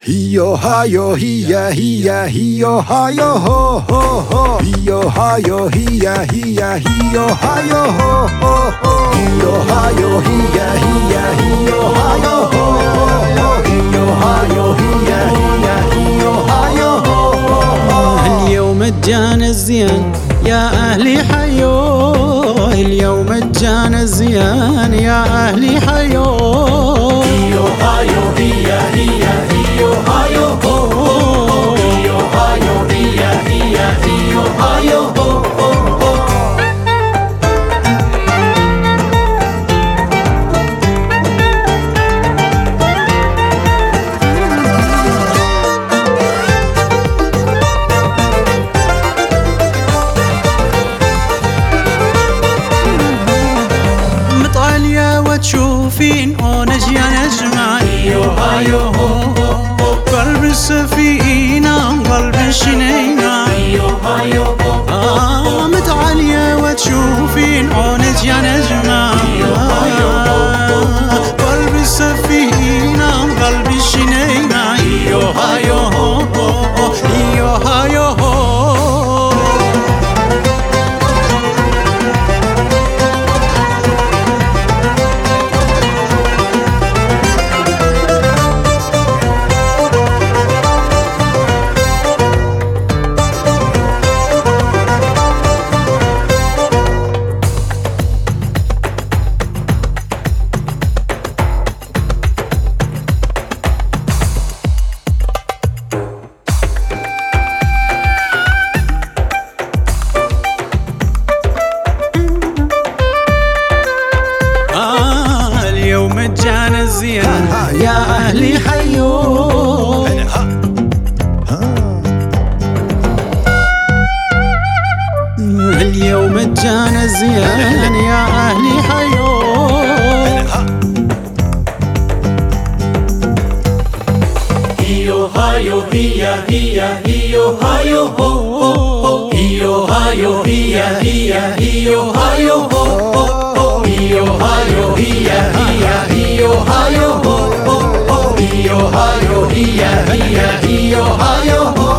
Hiyo hayo hiya hiya hiyo hayo ho ho ho. Hiyo hayo hiya hiya hiyo hayo ho ho ho. Hiyo hayo hiya hiya hiyo hayo ho ho ho. Hiyo hayo hiya hiya hiyo hayo ho ho ho. اليوم جانا الزيان يا أهلي حيو، اليوم جانا الزيان يا أهلي حيو. هيو هايو هيا هيا هيو هايو هو هو. هيو هايو هيا هيا هيو هايو هو هو. مطالية وتشوفين ونج يا نجمة. هيو هايو هو هو. قلب السفينة قلب الشنينة. هيو هايو هو. متعالية وتشوفين ونج يا نجمة. قلب السفينة قلب الشنينة. هيو هايو هو هيو هايو هو. اليوم جانا الزيان يا أهلي حيو. اليوم جانا الزيان يا أهلي حيو. هيو هايو هيا هيا هيو هايو هو هو. هيو هايو هيا هيا هيو هايو هو هو. هيو هايو هيا هيا هيو هايو هو هو. هيو هايو هيا هيا هيو هايو هو.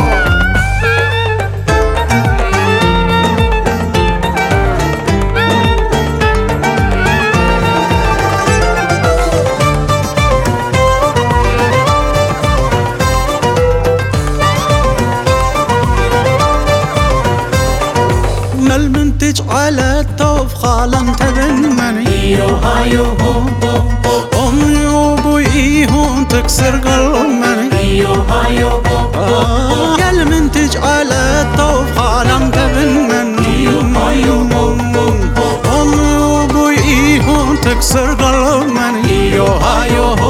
ما المنتج على الطوف خالن تبنمني. هيو هايو هو هو. أمي وأبويهم تكسر قلبني. هيو هايو هو. يا المنتج على الطوف خالن تبنمني. أمي وأبويهم تكسر قلبني. هيو هايو